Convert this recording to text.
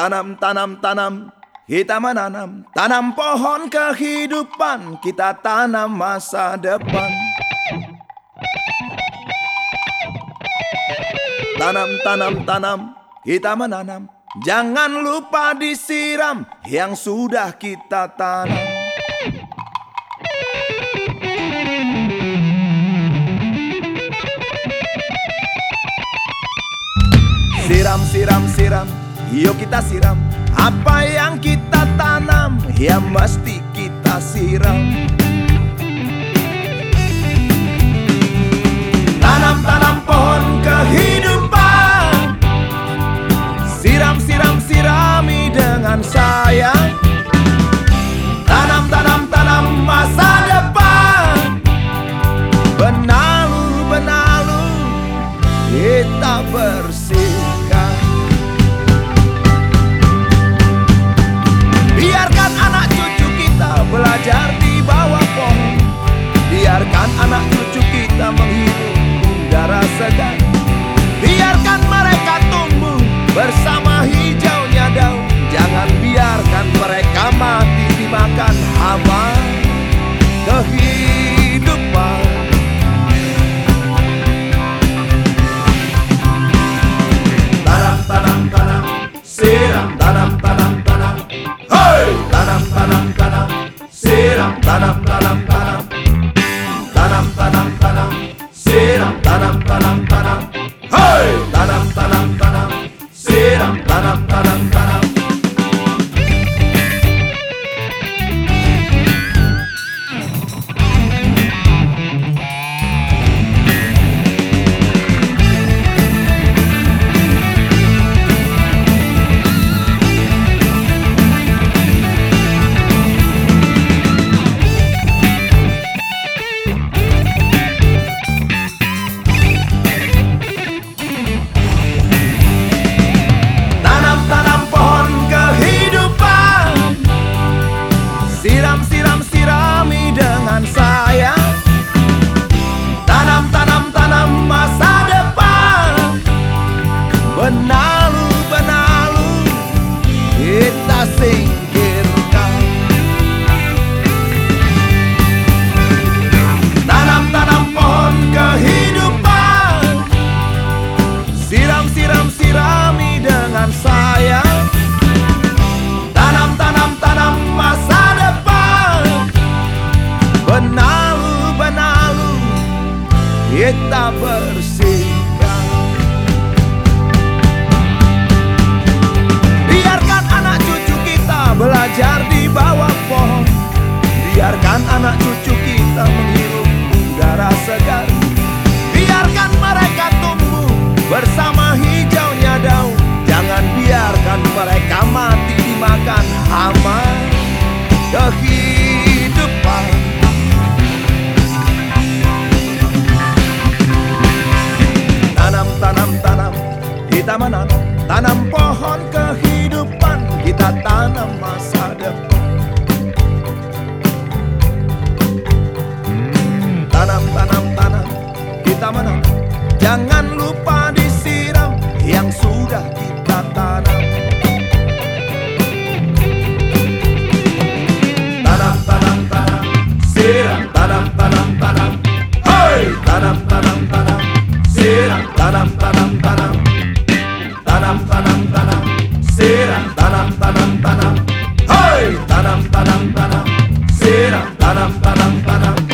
Tanam, tanam, tanam, kita menanam. Tanam pohon kehidupan, kita tanam masa depan. Tanam, tanam, tanam, kita menanam. Jangan lupa disiram yang sudah kita tanam. Siram, siram, siram, yuk kita siram. Apa yang kita tanam, ya mesti kita siram. Tanam, tanam pohon kehidupan. Siram, siram, sirami dengan sayang. Tanam, tanam, tanam masa depan. Benalu, benalu, kita bersihkan. Biarkan anak cucu kita belajar di bawah pohon. Biarkan anak cucu kita menghirup udara segar. Biarkan mereka tumbuh bersama hijaunya daun. Jangan biarkan mereka mati dimakan hama kehidupan. Tanam, tanam, tanam, siram. Tanam, tanam, tanam, hey! Tanam, tanam, tanam, siram. Tanam, tanam, tanam. Tanam, tanam, tanam, siram. Tanam, tanam, tanam, hey! Tanam, tanam, tanam, siram. Tanam, tanam, tanam. Siram, siram, sirami dengan sayang. Tanam, tanam, tanam masa depan. Benalu, benalu, kita singkirkan. Tanam, tanam pohon kehidupan. Siram, siram, sirami dengan sayang. Tanam, tanam, tanam masa depan. Benalu, benalu, kita bersihkan. Biarkan anak cucu kita belajar di bawah pohon. Biarkan anak cucu kita menghirup udara segar. Biarkan mereka tumbuh bersama hijaunya daun. Jangan biarkan mereka mati dimakan hama kehidupan. Tanam, tanam, tanam, kita menanam. Tanam pohon kehidupan, kita tanam masa depan. Tanam, tanam, tanam, kita menanam. Jangan lupa disiram yang sudah kita tanam. Tanam, tanam, tanam, siram. Tanam, tanam, tanam, hey! Tanam, tanam, tanam, siram. Tanam, tanam, tanam. Tanam, tanam, tanam, siram. Tanam, tanam, tanam, hey! Tanam, tanam, tanam, siram. Tanam, tanam, tanam.